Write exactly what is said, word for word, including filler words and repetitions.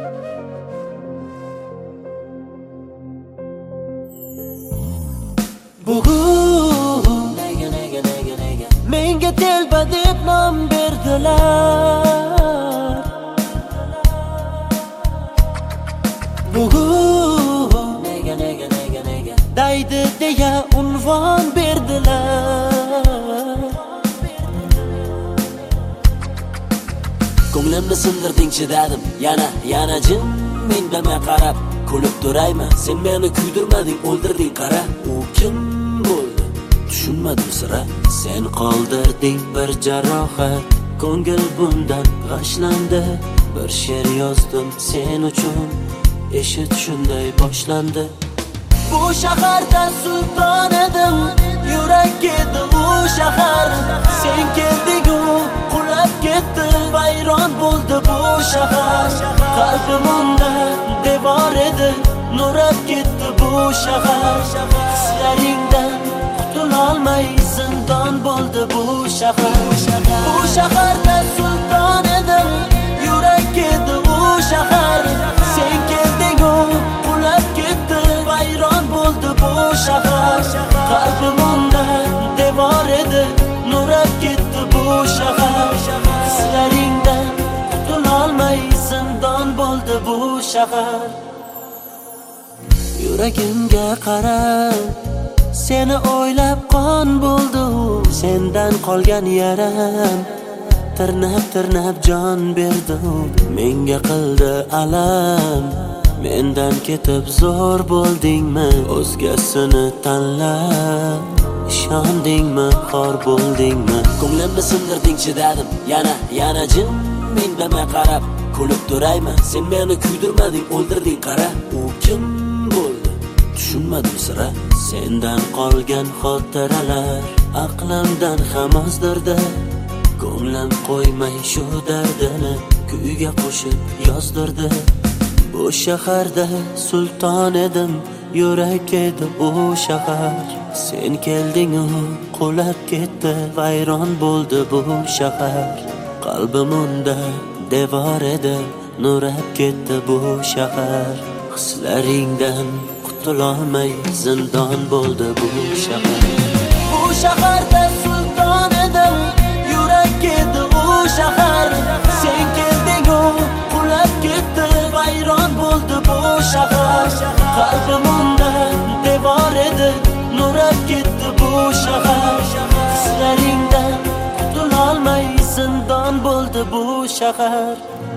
Bugun nega nega nega nega menga telba deb nom berdilar. Bugun nega nega nega nega daydi deya unvon berdilar. Ko'nglimni sindirding chidadim, yana yana jim mendamay qarab kulib turayman. Sen meni kuydirmading, o'ldirding qara. U kim bo'ldi? Tushunmadim sira. Sen qoldirding bir jarohat, ko'ngil bundan g'ashlandi. Bir she'r yozdim sen uchun, eshit shunday boshlandi. Bu shaharda sulton edim, yurak edi u shahar. Sen kelding-u qulab ketdi, vayron bo'ldi bu shahar. Qalbim unda devor edi, nurab ketdi bu shahar. Hislaringdan qutulolmay zindon bo'ldi bu shahar. Bu shaharda sulton edim, yurak edi u shahar. Sen kelding-u qulab ketdi, vayron bo'ldi bu shahar. Qalbim unda devor edi, nurab ketdi bu shahar. Hislaringdan qutulolmay zindon bo'ldi bu shahar. Yuragimga qara, seni o'ylab qon bo'ldi. Sendan qolgan yaram tirnab tirnab jon berdi. Menga qildi alam, mendan ketib zo'r bo'ldingmi? O'zgasini tanlab ishondingmi, xor bo'ldingmi? Ko'nglimni sindirding chidadim, yana yana jim mendamay qarab kulib turayman. Sen meni kuydirmading, o'ldirding qara. U kim bo'ldi? Tushunmadim sira. Sendan qolgan xotiralar aqlimdan ham ozdirdi. Ko'nglim qo'ymay shu dardini kuyga qo'shib yozdirdi. Bu shaharda sulton edim, yurak edi u shahar. Sen kelding-u qulab ketdi, vayron bo'ldi bu shahar. Qalbim unda devor edi, nurab ketdi bu shahar. Hislaringdan qutulolmay zindon bo'ldi bu shahar. Bu shaharda sulton edim, yurak edi u shahar. Sen kelding-u qulab ketdi, vayron bo'ldi bu shahar. Qalbim unda devor edi, nurab ketdi bu shahar. Hislaringdan qutulolmay zindon bo'ldi bu shahar.